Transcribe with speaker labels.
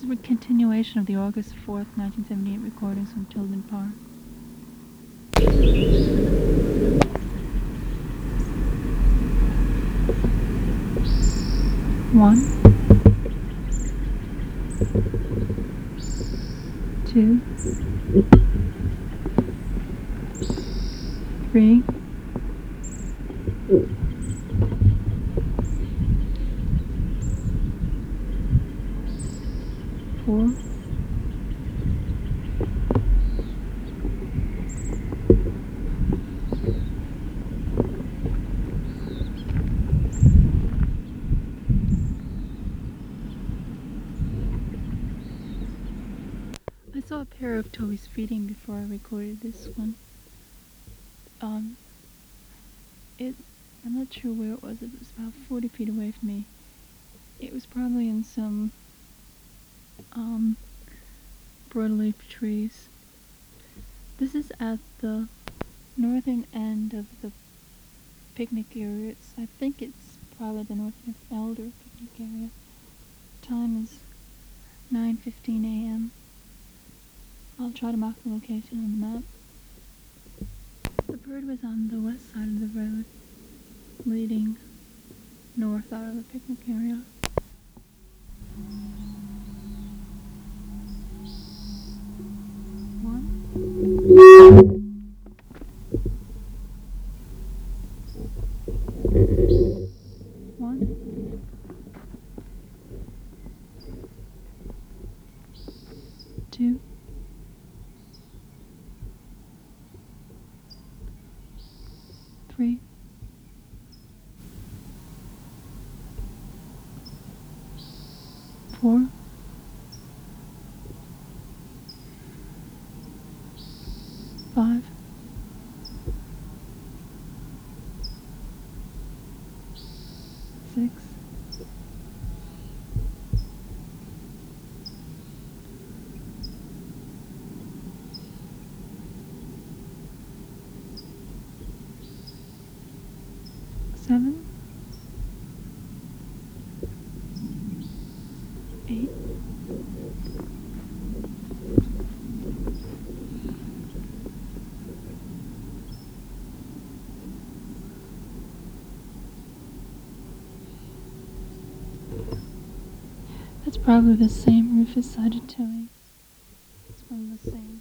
Speaker 1: a continuation of the August 4th, 1978 recordings from Tilden Park. One, two, three, four, I saw a pair of toes feeding before I recorded this one. I'm not sure where it was about 40 feet away from me. It was probably in some, broadleaf trees. This is at the northern end of the picnic area. I think it's probably the Northern Elder picnic area. Time is 9:15 a.m. I'll try to mark the location on the map. The bird was on the west side of the road, leading north out of the picnic area. One, two, three, four, five, six, seven, 8, 'That's probably the same Rufus-sided towing. It's one of the same.